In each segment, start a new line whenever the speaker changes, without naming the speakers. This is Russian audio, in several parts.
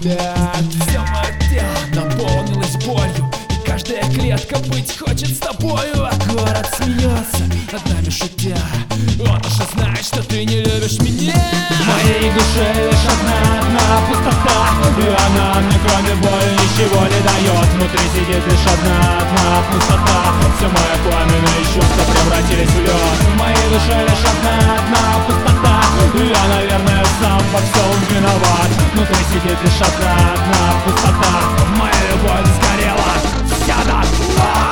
опять. Все мое тело наполнилось болью, и каждая клетка быть хочет с тобою. А город смеется над нами шутя, он уже знает, что ты не любишь меня.
В моей душе лишь одна пустота, и она мне кроме боли ничего не дает. Внутри сидит лишь одна пустота, все мои пламенные чувства превратились в лед. В моей душе лишь одна пустота, и я, наверное, сам во всем виноват. Внутри сидит лишь одна пустота, моя любовь сгорела вся дотла.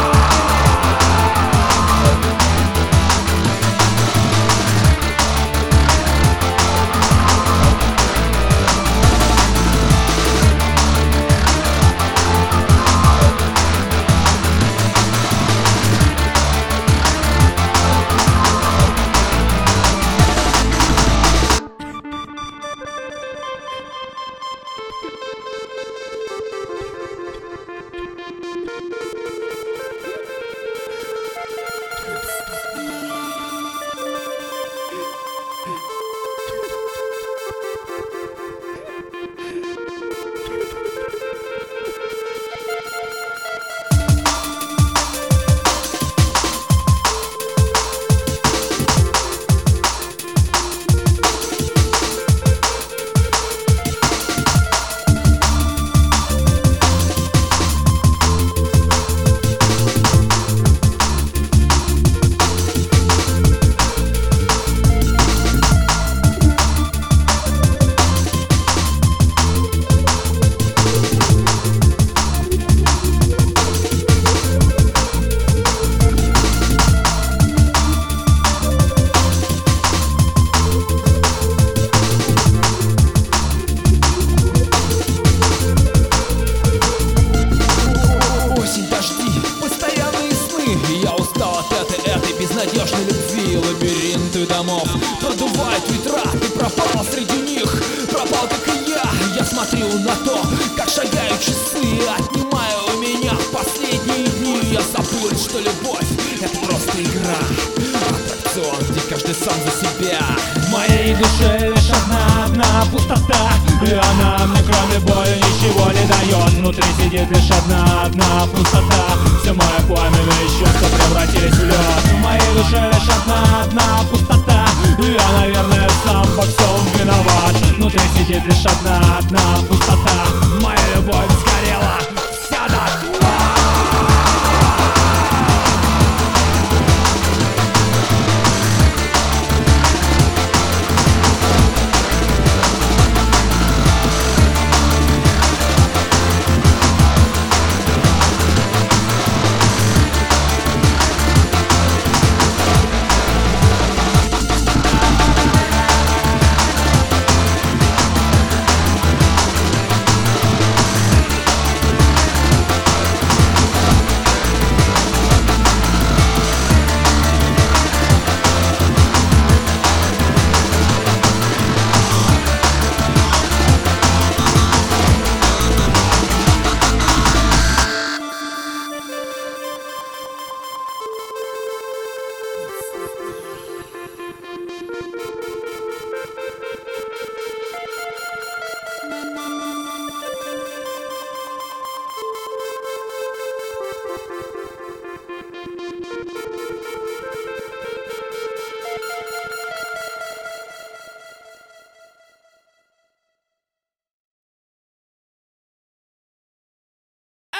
Безнадежной любви лабиринты домов продувают ветра, ты пропал среди них, пропал как и я смотрю на то, как шагают часы, отнимая у меня последние дни. Я забыл, что любовь — это просто игра, аттракцион, где каждый сам за себя.
В моей душе лишь одна пустота, и она мне кроме боли ничего не дает. Внутри сидит лишь одна пустота, все мои пламенные чувства превратились в лед. В моей душе лишь одна пустота, и я, наверное, сам во всем виноват. Внутри сидит лишь одна пустота,